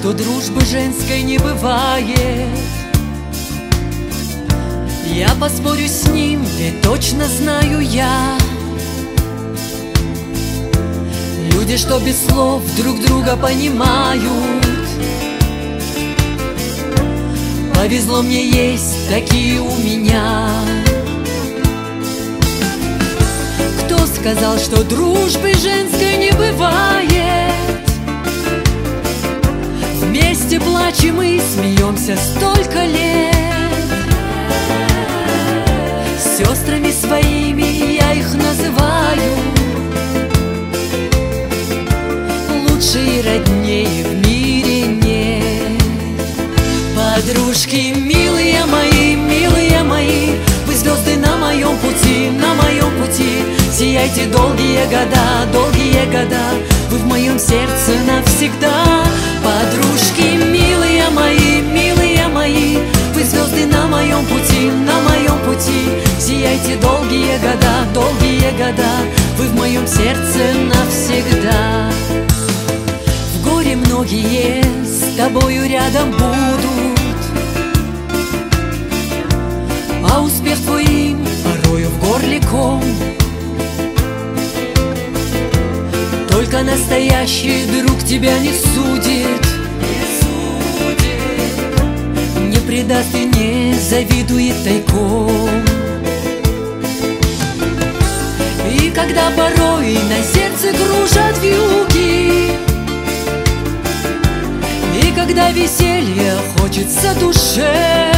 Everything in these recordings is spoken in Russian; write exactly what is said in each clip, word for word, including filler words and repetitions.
что дружбы женской не бывает. Я поспорю с ним, ведь точно знаю я. Люди, что без слов друг друга понимают. Повезло мне, есть такие у меня. Кто сказал, что дружбы женской не бывает? Вместе плачем и смеемся столько лет. Сестрами своими я их называю. Лучше и роднее в мире нет. Подружки, милые мои, милые мои, вы звезды на моем пути, на моем пути. Сияйте долгие года, долгие года, вы в моем сердце навсегда. Подружки, милые мои, милые мои, вы звезды на моем пути, на моем пути. Сияйте долгие года, долгие года, вы в моем сердце навсегда. В горе многие с тобою рядом будут, а успех твой им порою в горле ком. Только настоящий друг тебя не судит, не судит, не предаст и не завидует тайком. И когда порой на сердце кружат вьюги, и когда веселье хочется душе,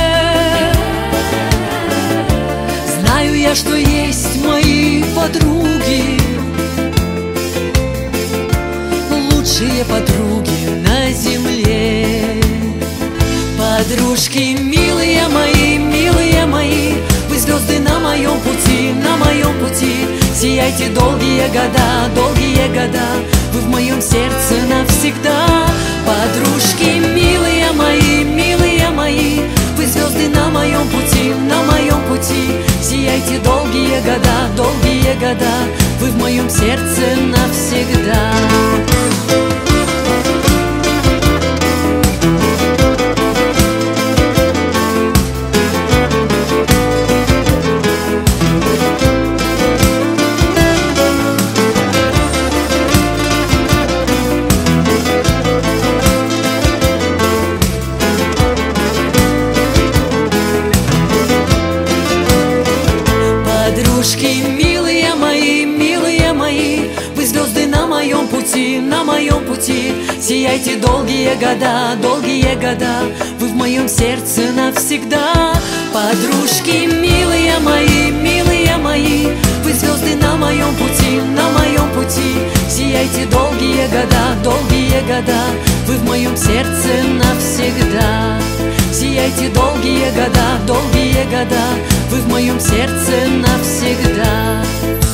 знаю я, что есть мои подруги, лучшие подруги на земле. Подружки, милые мои, милые мои, вы звезды на моем пути, на моем пути. Сияйте долгие года, долгие года, вы в моем сердце навсегда. Подружки, милые мои, милые мои, вы звезды на моем пути, на моем пути. Сияйте долгие года, долгие года, вы в моем сердце навсегда. Подружки, милые мои, милые мои, вы звезды на моем пути, на моем пути. Сияйте долгие года, долгие года, вы в моем сердце навсегда. Подружки, милые мои, милые мои, вы звезды на моем пути, на моем пути. Сияйте долгие года, долгие года, вы в моем сердце навсегда. Сияйте долгие года, долгие года, вы в моем сердце навсегда.